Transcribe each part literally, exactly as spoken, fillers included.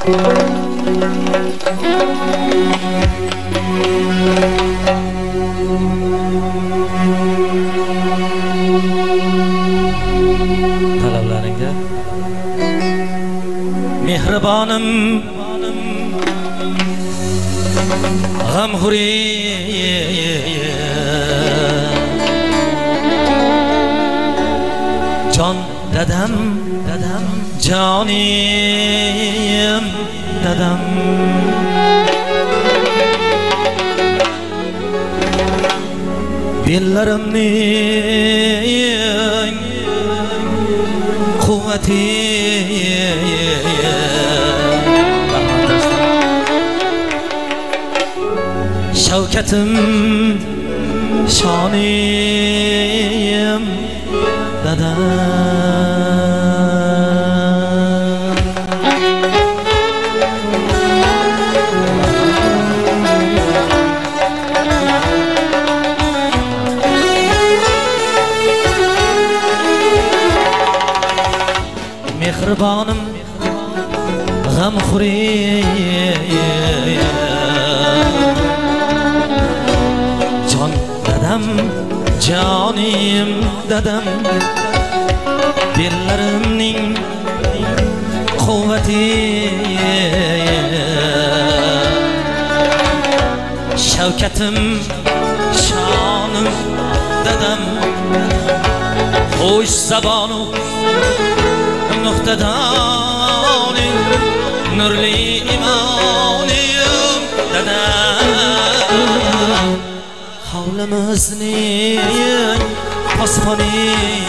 talablaringga mehribonim g'amxo'ri jon dadam dadam jonim dadam bellarimning quvvati shavkatim shonim dadam mehribonim g'amxo'ri jon dadam jonim dadam bellarimning quvvati shavkatim shonim dadam xo'sh zabonu nuqtadoning nurli imonim dadam hovlimizning posboni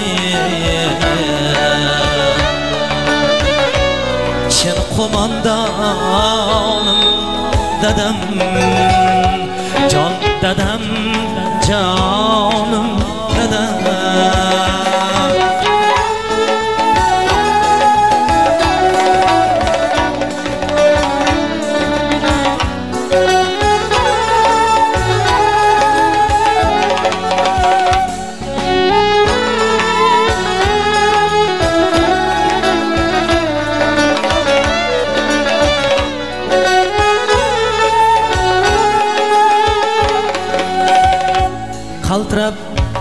chin qo'mondonim dadam jon dadam jonim dadam qaltirab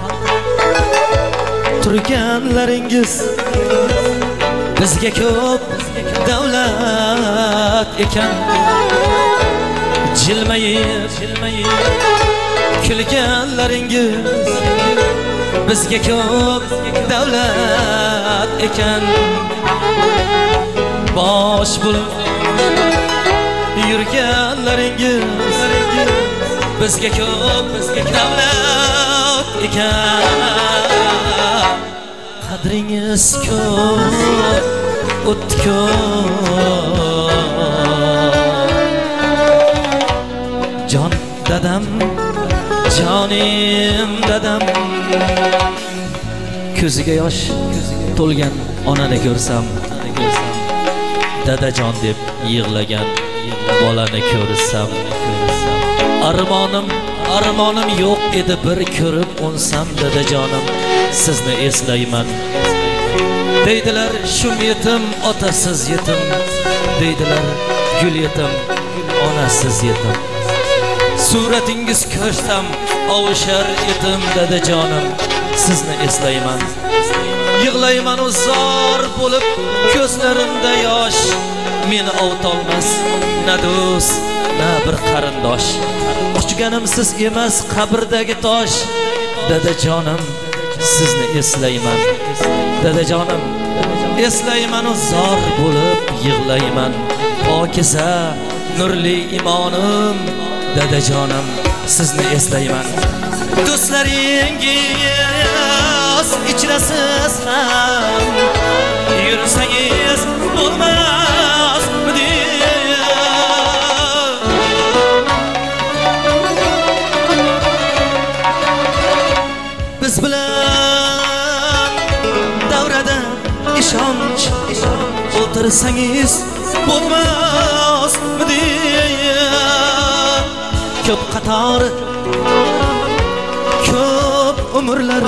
turganlaringiz bizga ko'p davlat ekan jilmayib jilmayib kulganlaringiz bizga ko'p davlat ekan bosh bo'lib yurganlaringiz bizga ko'p bizga davlat ekan qadringiz ko'p o'tkir jon dadam jonim dadam ko'ziga yosh to'lgan onani ko'rsam dadajon deb yig'lagan bolani ko'rsam armonim armonim yo'q edi bir ko'rib unsam dadajonim sizni eslayman deydilar shum yetim otasiz yetim deydilar gul yetim onasiz yetim suratingiz ko'rsam ovushar edim dadajonim sizni eslayman yig'layman uzor bo'lib ko'zlarimda yosh meni ovutolmas na do'st na bir qarindosh ochganim siz emas qabrdagi tosh dadajonim sizni eslayman dadajonim eslayman uzor bo'lib yig'layman pokiza nurli imonim dadajonim sizni eslayman do'stlaringiz ichirasiz ham yursangiz bo'lmasmidi biz bilan davrada ishonch o'tirsangiz bo'lmasmidi ko'p qator ko'p umrlar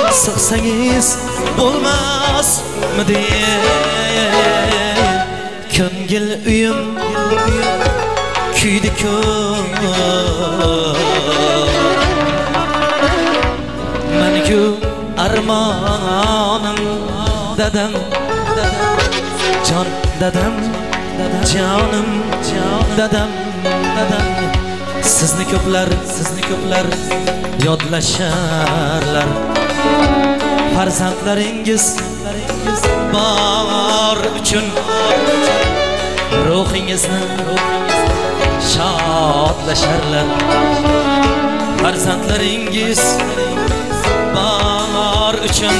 sig'sangiz bo'lmasmidi Ko'ngil uyim kuydi ko'p Menku armonim dadam Jon dadam jonim dadam dadam Sizni ko'plar sizni ko'plar yodlasharlar Farzandlaringiz bor uchun ruhingizni shodlasharlar Farzandlaringiz bor uchun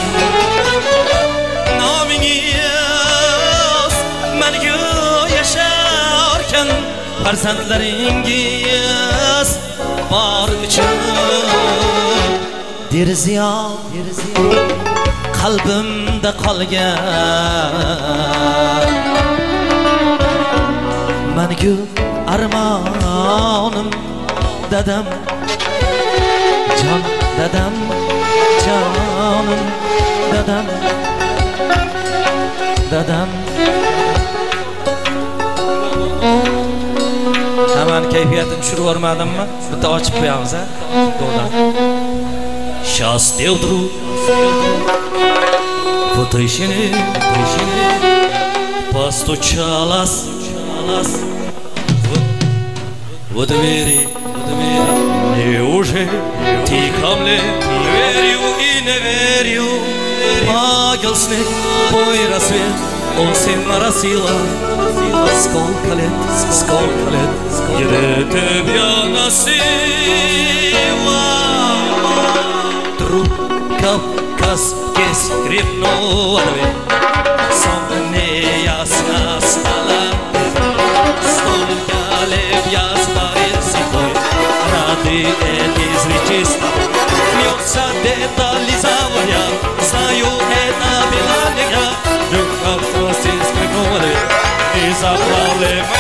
nomingiz menga yasharkan Farzandlaringiz bor uchun Derziyo qalbimda qolgan Mengu armonim dadam Jon dadam jonim dadam dadam Hemen keyfiyatini tushirib yubormadimmi? Bitta ochib qo'yamiz ha. To'g'ri. Сейчас делаю Потайшины, потайшины Постучалась в двери, в двери Неужели ты ко мне верю и не верю Магел снег, мой рассвет Он сын моросила Сколько лет, сколько лет Где тебя носила Друг Кавказский скрипнула Солнце неясно стало Столько лет я старый седой Рады этой встречи с тобой Льется где-то лизовая Знаю, это была не я Друг Кавказский скрипнула И заплали мы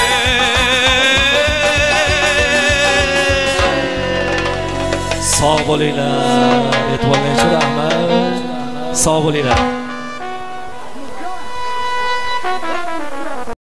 Sağ bo'linglar, e'tiborga rahmat. Sağ bo'linglar.